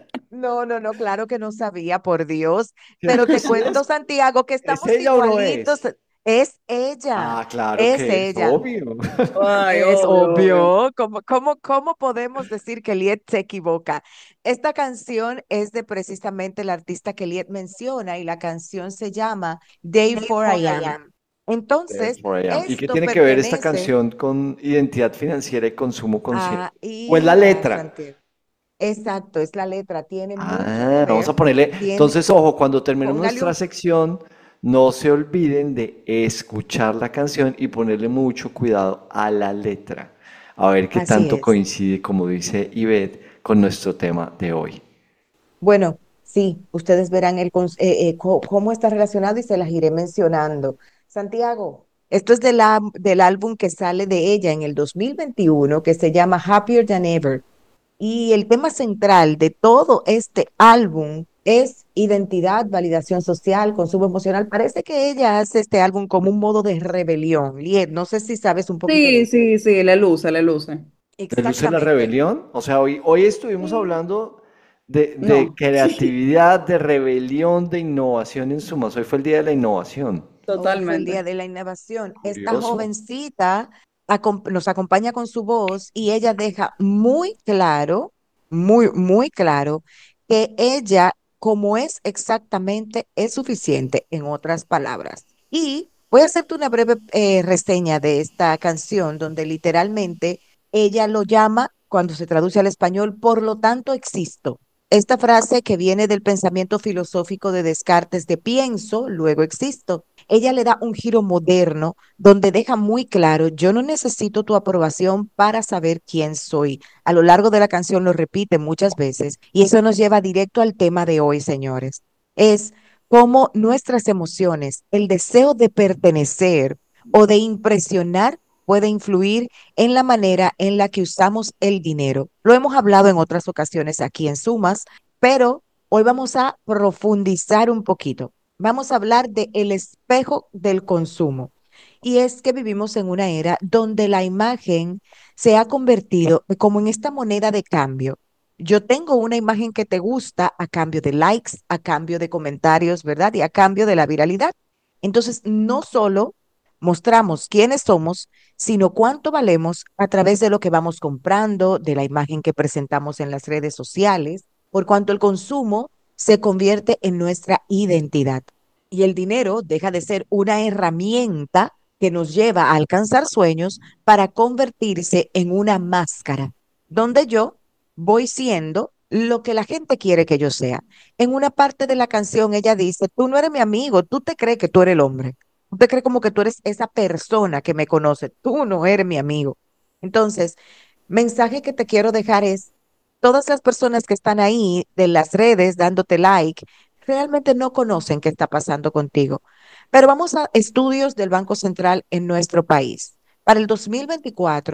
no, no, no, claro que no sabía, por Dios. Pero ¿Cierto que te sí cuento, es? Santiago, que ¿Es estamos ella o no igualitos. es? Es ella, Ah, claro es que es, ella. obvio. Ay, Es obvio, obvio. obvio. ¿Cómo, cómo, cómo podemos decir que Liet se equivoca? Esta canción es de precisamente el artista que Liet menciona y la canción se llama Day for I Am. Entonces, four a m. ¿Y qué esto tiene que ver esta pertenece canción con identidad financiera y consumo consciente? a ¿O es la Ira letra? Santiago. Exacto, es la letra, tiene mucho que Ah, vamos a ver. ponerle. Tiene, Entonces, ojo, cuando terminemos póngale nuestra un sección, no se olviden de escuchar la canción y ponerle mucho cuidado a la letra. A ver qué así tanto es. coincide, como dice Ivette, con nuestro tema de hoy. Bueno, sí, ustedes verán el, cons- eh, eh, co- cómo está relacionado y se las iré mencionando. Santiago, esto es de la- del álbum que sale de ella en el dos mil veintiuno, que se llama Happier Than Ever. Y el tema central de todo este álbum es identidad, validación social, consumo emocional. Parece que ella hace este álbum como un modo de rebelión. Liet, no sé si sabes un poquito de Sí, eso. sí, sí, le luce, le luce. ¿Le luce la Exactamente. rebelión? O sea, hoy, hoy estuvimos Sí. hablando de, de No, creatividad, de rebelión, de innovación en sumas. Hoy fue el día de la innovación. Hoy fue el día totalmente. de la innovación. Esta Curioso. jovencita acom- nos acompaña con su voz y ella deja muy claro, muy, muy claro, que ella, como es exactamente, es suficiente, en otras palabras. Y voy a hacerte una breve eh, reseña de esta canción, donde literalmente ella lo llama, cuando se traduce al español, por lo tanto existo. Esta frase que viene del pensamiento filosófico de Descartes de pienso, luego existo. Ella le da un giro moderno donde deja muy claro, yo no necesito tu aprobación para saber quién soy. A lo largo de la canción lo repite muchas veces y eso nos lleva directo al tema de hoy, señores. Es cómo nuestras emociones, el deseo de pertenecer o de impresionar puede influir en la manera en la que usamos el dinero. Lo hemos hablado en otras ocasiones aquí en Sumas, pero hoy vamos a profundizar un poquito. Vamos a hablar de el espejo del consumo. Y es que vivimos en una era donde la imagen se ha convertido como en esta moneda de cambio. Yo tengo una imagen que te gusta a cambio de likes, a cambio de comentarios, ¿verdad? Y a cambio de la viralidad. Entonces, no solo mostramos quiénes somos, sino cuánto valemos a través de lo que vamos comprando, de la imagen que presentamos en las redes sociales, por cuanto el consumo se convierte en nuestra identidad. Y el dinero deja de ser una herramienta que nos lleva a alcanzar sueños para convertirse en una máscara, donde yo voy siendo lo que la gente quiere que yo sea. En una parte de la canción ella dice, tú no eres mi amigo, tú te crees que tú eres el hombre. Tú te crees como que tú eres esa persona que me conoce. Tú no eres mi amigo. Entonces, mensaje que te quiero dejar es, todas las personas que están ahí de las redes dándote like, realmente no conocen qué está pasando contigo. Pero vamos a estudios del Banco Central en nuestro país. Para el dos mil veinticuatro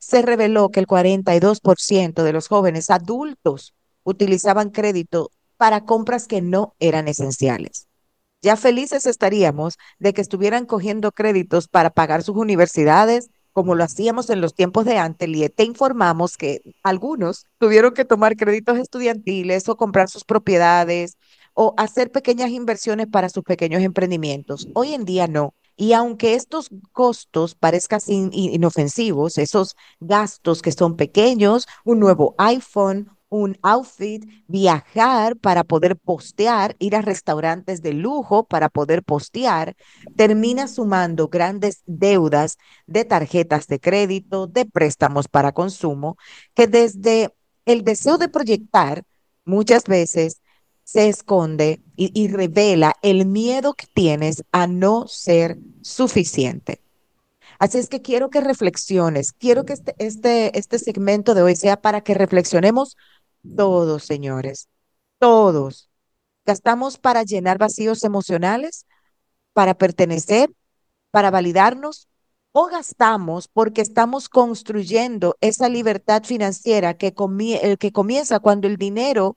se reveló que el cuarenta y dos por ciento de los jóvenes adultos utilizaban crédito para compras que no eran esenciales. Ya felices estaríamos de que estuvieran cogiendo créditos para pagar sus universidades, como lo hacíamos en los tiempos de antes, y te informamos que algunos tuvieron que tomar créditos estudiantiles o comprar sus propiedades o hacer pequeñas inversiones para sus pequeños emprendimientos. Hoy en día no. Y aunque estos costos parezcan in- in- inofensivos, esos gastos que son pequeños, un nuevo iPhone, un outfit, viajar para poder postear, ir a restaurantes de lujo para poder postear, termina sumando grandes deudas de tarjetas de crédito, de préstamos para consumo, que desde el deseo de proyectar muchas veces se esconde y, y revela el miedo que tienes a no ser suficiente. Así es que quiero que reflexiones, quiero que este, este, este segmento de hoy sea para que reflexionemos todos, señores, todos. Gastamos para llenar vacíos emocionales, para pertenecer, para validarnos, o gastamos porque estamos construyendo esa libertad financiera que, comie- el que comienza cuando el dinero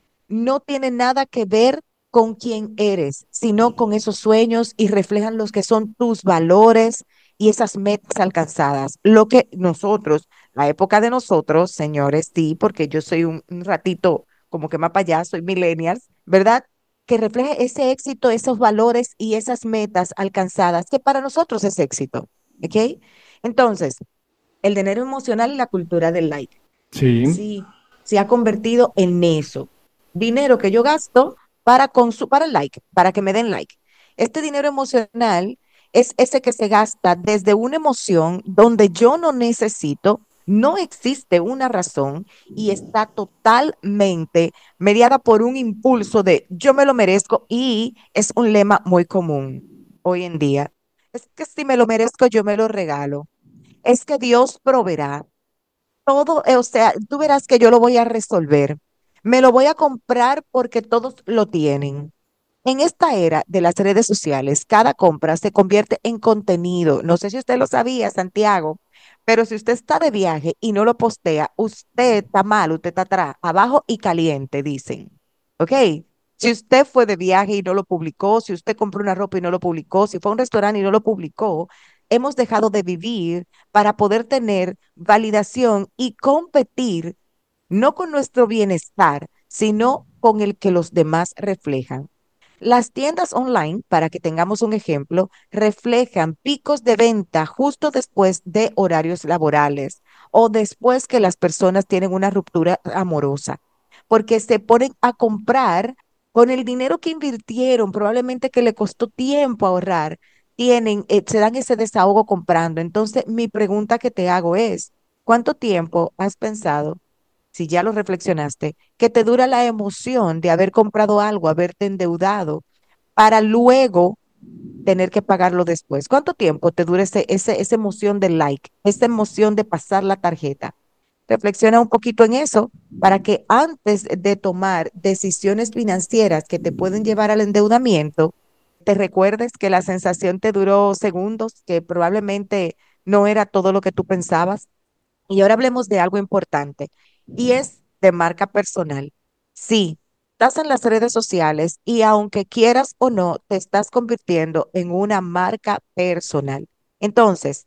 no tiene nada que ver con quién eres, sino con esos sueños y reflejan los que son tus valores y esas metas alcanzadas. Lo que nosotros, la época de nosotros, señores, sí, porque yo soy un, un ratito como que más para allá, soy millennials, ¿verdad? Que refleje ese éxito, esos valores y esas metas alcanzadas, que para nosotros es éxito, ¿ok? Entonces, el dinero emocional y la cultura del like. Sí. Sí, se ha convertido en eso. Dinero que yo gasto para, consu- para el like, para que me den like. Este dinero emocional es ese que se gasta desde una emoción donde yo no necesito, no existe una razón y está totalmente mediada por un impulso de yo me lo merezco y es un lema muy común hoy en día. Es que si me lo merezco, yo me lo regalo. Es que Dios proveerá todo, eh, o sea, tú verás que yo lo voy a resolver. Me lo voy a comprar porque todos lo tienen. En esta era de las redes sociales, cada compra se convierte en contenido. No sé si usted lo sabía, Santiago, pero si usted está de viaje y no lo postea, usted está mal, usted está atrás, abajo y caliente, dicen. ¿Ok? Si usted fue de viaje y no lo publicó, si usted compró una ropa y no lo publicó, si fue a un restaurante y no lo publicó, hemos dejado de vivir para poder tener validación y competir no con nuestro bienestar, sino con el que los demás reflejan. Las tiendas online, para que tengamos un ejemplo, reflejan picos de venta justo después de horarios laborales o después que las personas tienen una ruptura amorosa, porque se ponen a comprar con el dinero que invirtieron, probablemente que le costó tiempo ahorrar, tienen, eh, se dan ese desahogo comprando. Entonces, mi pregunta que te hago es, ¿cuánto tiempo has pensado, si ya lo reflexionaste, que te dura la emoción de haber comprado algo, haberte endeudado, para luego tener que pagarlo después? ¿Cuánto tiempo te dura ese, ese, esa emoción del like, esa emoción de pasar la tarjeta? Reflexiona un poquito en eso para que antes de tomar decisiones financieras que te pueden llevar al endeudamiento, te recuerdes que la sensación te duró segundos, que probablemente no era todo lo que tú pensabas. Y ahora hablemos de algo importante y es de marca personal. Sí, estás en las redes sociales y aunque quieras o no, te estás convirtiendo en una marca personal. Entonces,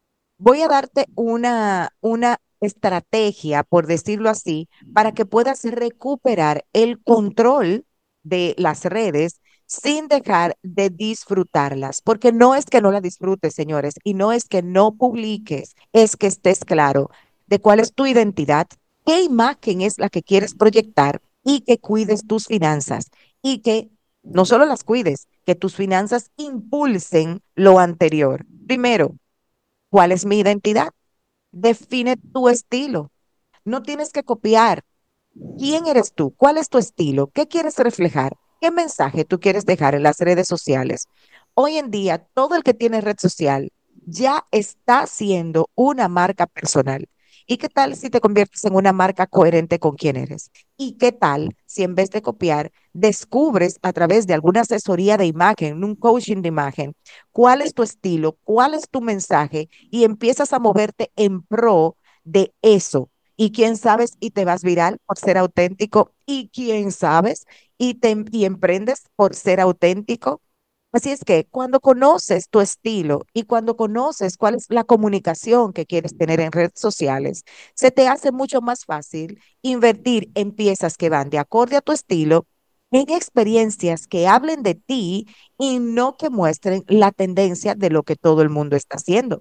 voy a darte una, una estrategia, por decirlo así, para que puedas recuperar el control de las redes sin dejar de disfrutarlas, porque no es que no la disfrutes, señores, y no es que no publiques, es que estés claro de cuál es tu identidad, qué imagen es la que quieres proyectar y que cuides tus finanzas y que no solo las cuides, que tus finanzas impulsen lo anterior. Primero, ¿cuál es mi identidad? Define tu estilo. No tienes que copiar. ¿Quién eres tú? ¿Cuál es tu estilo? ¿Qué quieres reflejar? ¿Qué mensaje tú quieres dejar en las redes sociales? Hoy en día, todo el que tiene red social ya está siendo una marca personal. ¿Y qué tal si te conviertes en una marca coherente con quién eres? ¿Y qué tal si en vez de copiar, descubres a través de alguna asesoría de imagen, un coaching de imagen, cuál es tu estilo, cuál es tu mensaje y empiezas a moverte en pro de eso. Y quién sabes y te vas viral por ser auténtico. Y quién sabes y te em- y emprendes por ser auténtico. Así es que cuando conoces tu estilo y cuando conoces cuál es la comunicación que quieres tener en redes sociales, se te hace mucho más fácil invertir en piezas que van de acorde a tu estilo, en experiencias que hablen de ti y no que muestren la tendencia de lo que todo el mundo está haciendo.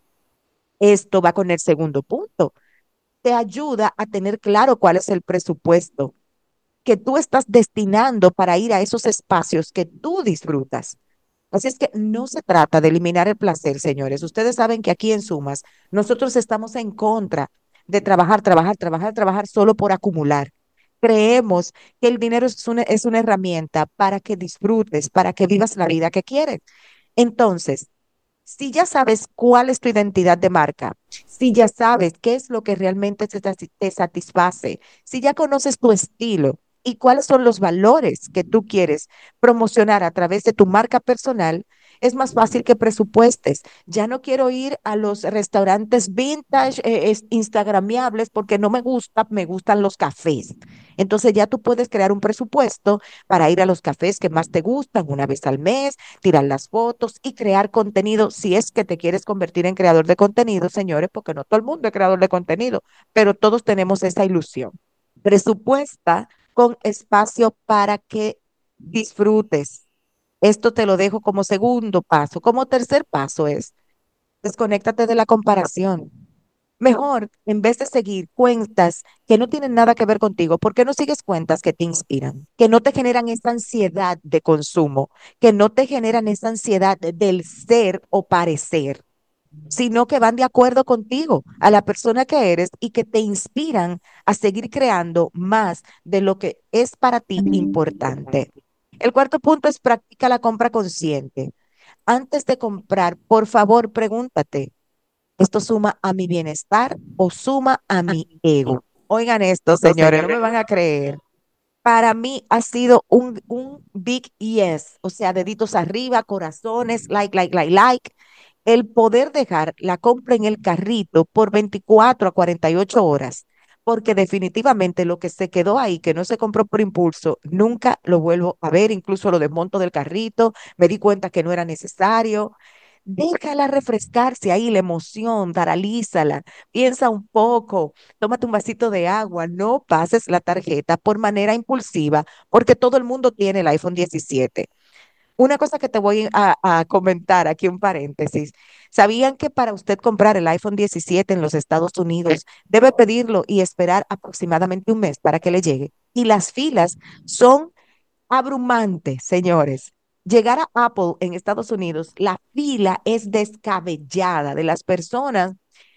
Esto va con el segundo punto. Te ayuda a tener claro cuál es el presupuesto que tú estás destinando para ir a esos espacios que tú disfrutas. Así es que no se trata de eliminar el placer, señores. Ustedes saben que aquí en Sumas nosotros estamos en contra de trabajar, trabajar, trabajar, trabajar solo por acumular. Creemos que el dinero es una, es una herramienta para que disfrutes, para que vivas la vida que quieres. Entonces, si ya sabes cuál es tu identidad de marca, si ya sabes qué es lo que realmente te, sati- te satisface, si ya conoces tu estilo y cuáles son los valores que tú quieres promocionar a través de tu marca personal, es más fácil que presupuestes. Ya no quiero ir a los restaurantes vintage, eh, es- instagramiables, porque no me gusta, me gustan los cafés. Entonces ya tú puedes crear un presupuesto para ir a los cafés que más te gustan una vez al mes, tirar las fotos y crear contenido si es que te quieres convertir en creador de contenido, señores, porque no todo el mundo es creador de contenido, pero todos tenemos esa ilusión. Presupuesta con espacio para que disfrutes. Esto te lo dejo como segundo paso. Como tercer paso es, desconéctate de la comparación. Mejor, en vez de seguir cuentas que no tienen nada que ver contigo, ¿por qué no sigues cuentas que te inspiran, que no te generan esa ansiedad de consumo, que no te generan esa ansiedad de- del ser o parecer, sino que van de acuerdo contigo, a la persona que eres y que te inspiran a seguir creando más de lo que es para ti importante? El cuarto punto es practica la compra consciente. Antes de comprar, por favor, pregúntate, ¿esto suma a mi bienestar o suma a mi ego? Oigan esto, señores, no me van a creer. Para mí ha sido un, un big yes, o sea, deditos arriba, corazones, like, like, like, like. El poder dejar la compra en el carrito por veinticuatro a cuarenta y ocho horas, porque definitivamente lo que se quedó ahí, que no se compró por impulso, nunca lo vuelvo a ver, incluso lo desmonto del carrito, me di cuenta que no era necesario. Déjala refrescarse ahí, la emoción, daralízala, piensa un poco, tómate un vasito de agua, no pases la tarjeta por manera impulsiva, porque todo el mundo tiene el iPhone diecisiete. Una cosa que te voy a, a comentar aquí, un paréntesis. ¿Sabían que para usted comprar el iPhone diecisiete en los Estados Unidos debe pedirlo y esperar aproximadamente un mes para que le llegue? Y las filas son abrumantes, señores. Llegar a Apple en Estados Unidos, la fila es descabellada de las personas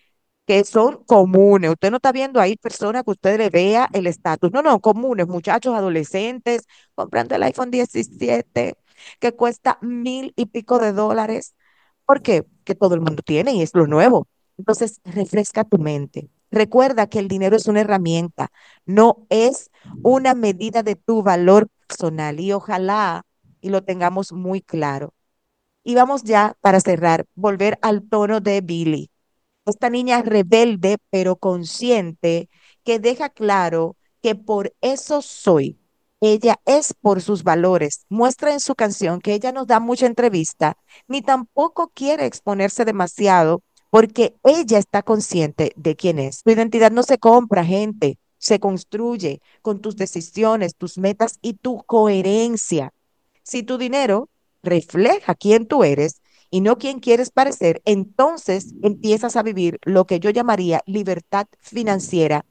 que son comunes. Usted no está viendo ahí personas que usted le vea el estatus. No, no, comunes, muchachos, adolescentes, comprando el iPhone diecisiete que cuesta mil y pico de dólares. ¿Por qué? Que todo el mundo tiene y es lo nuevo. Entonces, refresca tu mente. Recuerda que el dinero es una herramienta, no es una medida de tu valor personal y ojalá y lo tengamos muy claro. Y vamos ya para cerrar, volver al tono de Billy, esta niña rebelde pero consciente que deja claro que por eso soy. Ella es por sus valores. Muestra en su canción que ella no da mucha entrevista, ni tampoco quiere exponerse demasiado porque ella está consciente de quién es. Tu identidad no se compra, gente, se construye con tus decisiones, tus metas y tu coherencia. Si tu dinero refleja quién tú eres y no quién quieres parecer, entonces empiezas a vivir lo que yo llamaría libertad financiera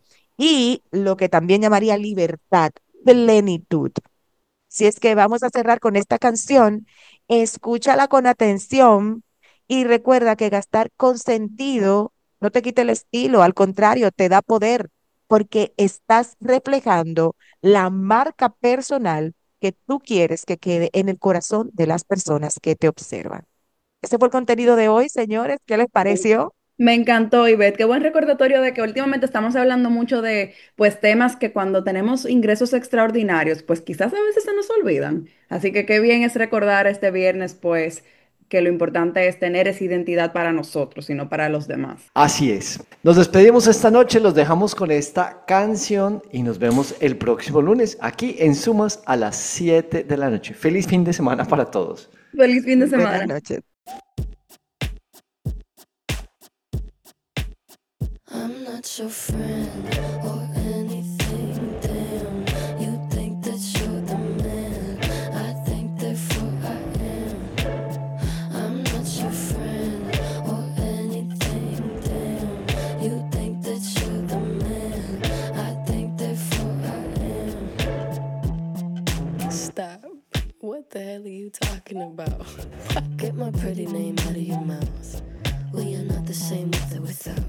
y lo que también llamaría libertad, plenitud. Si es que vamos a cerrar con esta canción, escúchala con atención y recuerda que gastar con sentido no te quita el estilo, al contrario, te da poder porque estás reflejando la marca personal que tú quieres que quede en el corazón de las personas que te observan. Ese fue el contenido de hoy, señores. ¿Qué les pareció? Me encantó, Ivette. Qué buen recordatorio de que últimamente estamos hablando mucho de, pues, temas que cuando tenemos ingresos extraordinarios, pues quizás a veces se nos olvidan. Así que qué bien es recordar este viernes, pues, que lo importante es tener esa identidad para nosotros y no para los demás. Así es. Nos despedimos esta noche, los dejamos con esta canción y nos vemos el próximo lunes aquí en Sumas a las siete de la noche. Feliz fin de semana para todos. Feliz fin de semana. Buenas noches. I'm not your friend or anything, damn. You think that you're the man, I think therefore I am. I'm not your friend or anything, damn. You think that you're the man, I think therefore I am. Stop. What the hell are you talking about? Get my pretty name out of your mouth. We are not the same with or without.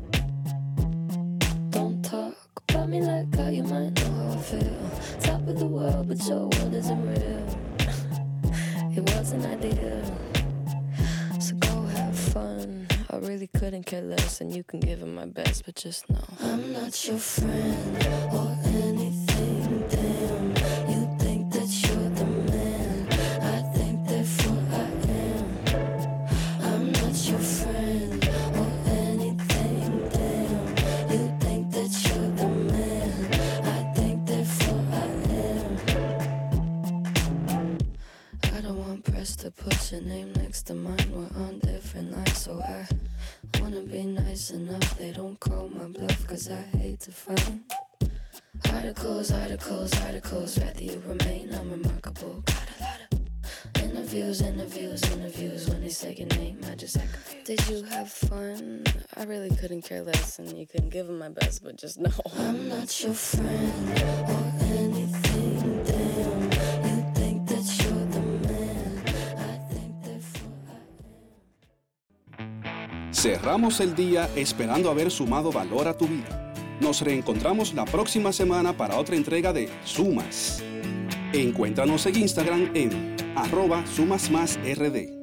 Talk about me like how you might know how I feel. Top of the world, but your world isn't real. It wasn't ideal. So go have fun. I really couldn't care less, and you can give it my best, but just know I'm not your friend or anything, damn. You think that you're the man, I think therefore I am. I'm not your friend or anything, damn. You think that you're the man, I think therefore I am. I don't want press to put your name next to mine. We're on different lines, so I wanna be nice enough. They don't call my bluff, cause I hate to find articles, articles, articles. Rather you remain unremarkable. Got a lot of interviews, interviews, interviews. When they say your name, I just act confused. Did you have fun? I really couldn't care less, and you couldn't give them my best, but just know I'm not your friend or anything, damn. You think that you're the man, I think therefore I am. Cerramos el día esperando haber sumado valor a tu vida. Nos reencontramos la próxima semana para otra entrega de Sumas. Encuéntranos en Instagram en arroba sumasmásrd.